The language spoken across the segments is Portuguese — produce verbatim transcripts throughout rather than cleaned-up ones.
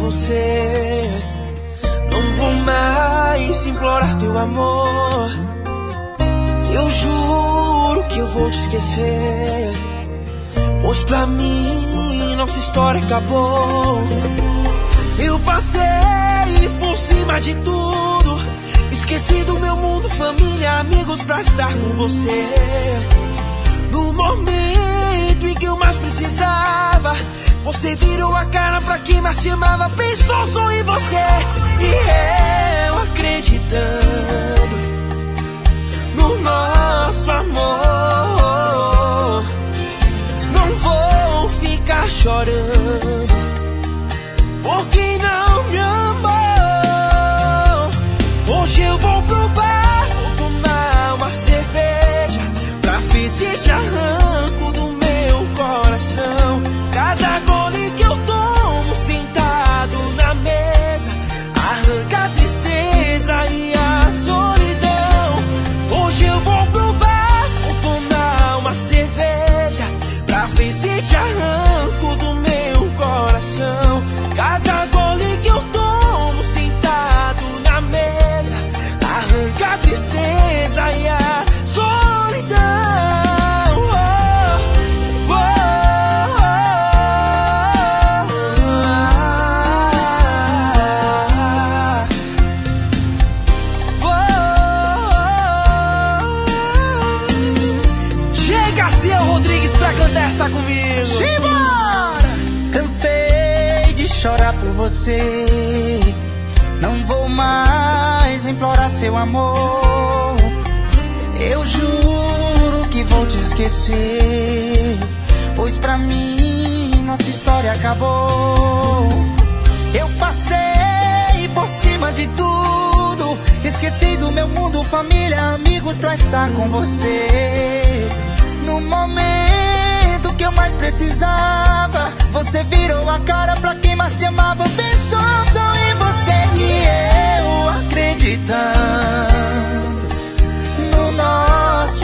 você. Não vou mais implorar teu amor. Eu juro que eu vou te esquecer, pois pra mim nossa história acabou. Eu passei por cima de tudo, esqueci do meu mundo, família, amigos pra estar com você. No momento em que eu mais precisava, você virou a cara pra quem mais te amava. Pensou só em você. E eu acreditando no nosso amor, não vou ficar chorando por quem não me amou. Hoje eu vou pro bar, vou tomar uma cerveja pra ver se te arranco do meu coração. Cada gole que eu tomo sentado na mesa arranca a tristeza e a solidão. Hoje eu vou pro bar, vou tomar uma cerveja pra ver se te arranco do meu coração. Cada gole que eu tomo sentado na mesa arranca a tristeza e a solidão. Oh, oh, oh, oh, oh. Chega, Ciel Rodrigues, pra cantar essa comigo. Simbora! Cansei de chorar por você, não vou mais implorar seu amor. Eu juro que vou te esquecer, pois pra mim nossa história acabou. Eu passei por cima de tudo, esqueci do meu mundo, família, amigos pra estar com você. No momento que eu mais precisava, você virou a cara pra quem mais te amava. Pensou só em você. E eu acreditando no nosso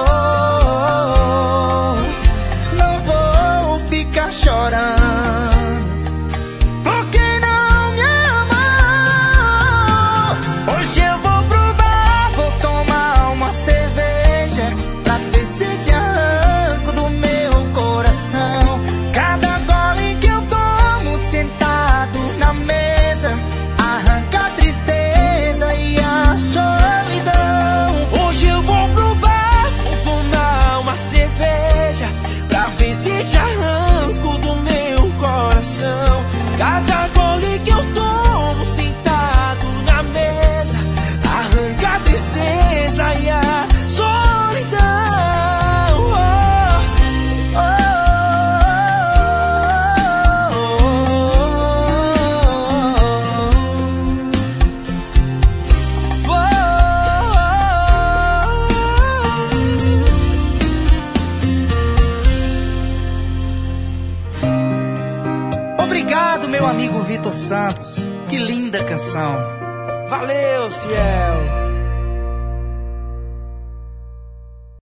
amor, não vou ficar chorando por quem não me amou. Hoje eu vou pro bar, vou tomar uma cerveja pra ver se te arranco do meu coração. Cada gole que eu tomo sentado na mesa arranca a tristeza e a solidão. Hoje eu vou pro bar, vou tomar uma cerveja pra ver se te arranco do meu coração. Cada gole que eu tomo sentado na mesa arranca a tristeza e a solidão. Oh, oh, oh. Obrigado, meu amigo Vitor Santos. Que linda canção. valeu, Ciel.